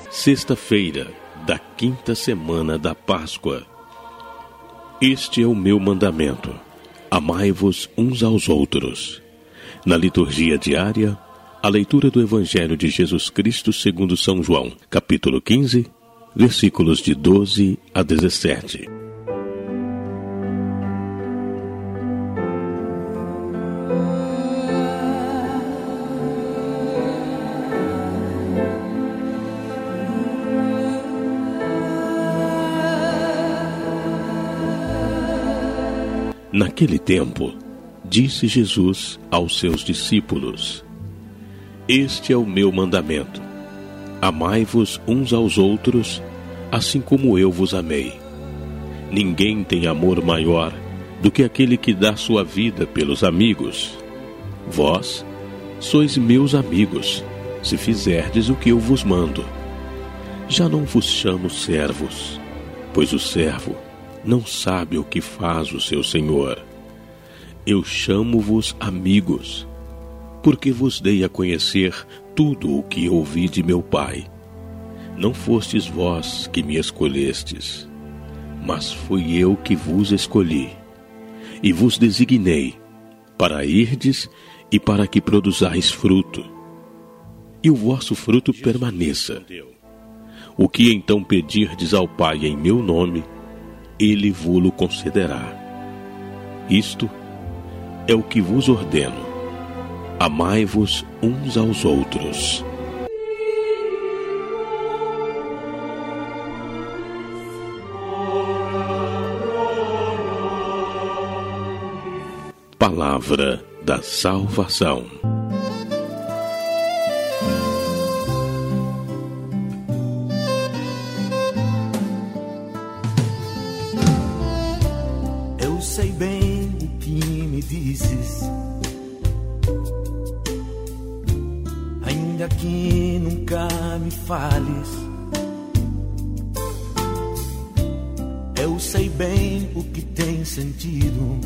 Sexta-feira da quinta semana da Páscoa. Este é o meu mandamento: amai-vos uns aos outros. Na liturgia diária, a leitura do Evangelho de Jesus Cristo segundo São João, capítulo 15, versículos de 12 a 17. Naquele tempo, disse Jesus aos seus discípulos: Este é o meu mandamento: amai-vos uns aos outros, assim como eu vos amei. Ninguém tem amor maior do que aquele que dá sua vida pelos amigos. Vós sois meus amigos, se fizerdes o que eu vos mando. Já não vos chamo servos, pois o servo não sabe o que faz o seu senhor. Eu chamo-vos amigos, porque vos dei a conhecer tudo o que ouvi de meu Pai. Não fostes vós que me escolhestes, mas fui eu que vos escolhi, e vos designei para irdes e para que produzais fruto, e o vosso fruto permaneça. O que então pedirdes ao Pai em meu nome, Ele vo-lo concederá. Isto é o que vos ordeno: amai-vos uns aos outros. Palavra da salvação. Eu sei bem o que me dizes, ainda que nunca me fales. Eu sei bem o que tens sentido,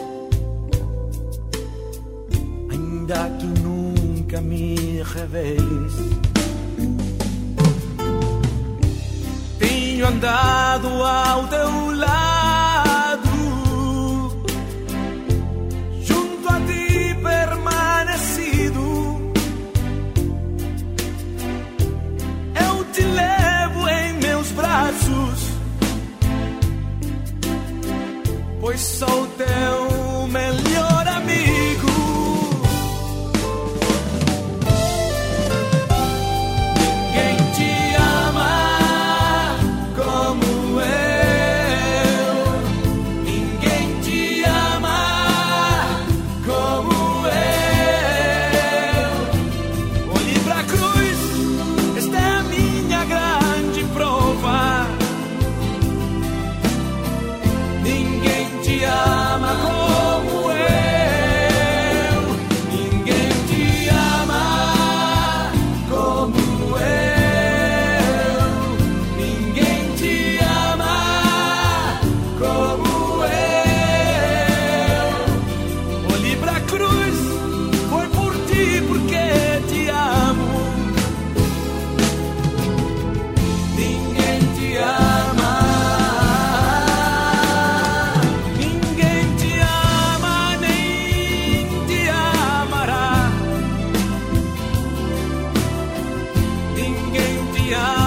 ainda que nunca me reveles. Tenho andado ao teu lado, junto a ti permanecido. Eu te levo em meus braços, pois sou teu melhor amigo. Ninguém te ama.